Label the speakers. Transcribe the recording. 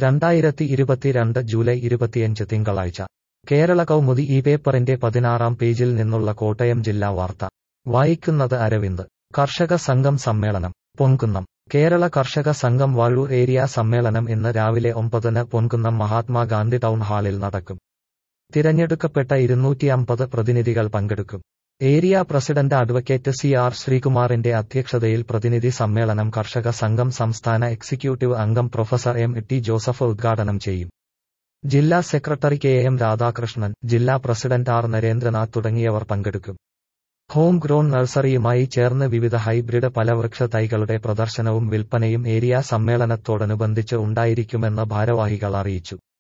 Speaker 1: 2022 July 25 തിങ്കളാഴ്ച കേരള കൗമുദി ഈ പേപ്പറിന്റെ 16-ാം പേജിൽ നിന്നുള്ള കോട്ടയം ജില്ലാ വാർത്ത വായിക്കുന്നത് അരവിന്ദ്. കർഷക സംഘം സമ്മേളനം പൊൻകുന്നം. കേരള കർഷക സംഘം വാഴൂർ ഏരിയ സമ്മേളനം ഇന്ന് രാവിലെ 9-ന് പൊൻകുന്നം മഹാത്മാഗാന്ധി ടൗൺ ഹാളിൽ നടക്കും. തിരഞ്ഞെടുക്കപ്പെട്ട 250 പ്രതിനിധികൾ പങ്കെടുക്കും. ഏരിയ പ്രസിഡന്റ് അഡ്വക്കേറ്റ് CR ശ്രീകുമാറിന്റെ അധ്യക്ഷതയിൽ പ്രതിനിധി സമ്മേളനം കർഷക സംഘം സംസ്ഥാന എക്സിക്യൂട്ടീവ് അംഗം പ്രൊഫസർ MT ജോസഫ് ഉദ്ഘാടനം ചെയ്യും. ജില്ലാ സെക്രട്ടറി KM രാധാകൃഷ്ണൻ, ജില്ലാ പ്രസിഡന്റ് R നരേന്ദ്രനാഥ് തുടങ്ങിയവർ പങ്കെടുക്കും. ഹോം ഗ്രോൺ നഴ്സറിയുമായി ചേർന്ന് വിവിധ ഹൈബ്രിഡ് ഫലവൃക്ഷ തൈകളുടെ പ്രദർശനവും വിൽപ്പനയും ഏരിയ സമ്മേളനത്തോടനുബന്ധിച്ച് ഉണ്ടായിരിക്കുമെന്ന് ഭാരവാഹികൾ അറിയിച്ചു.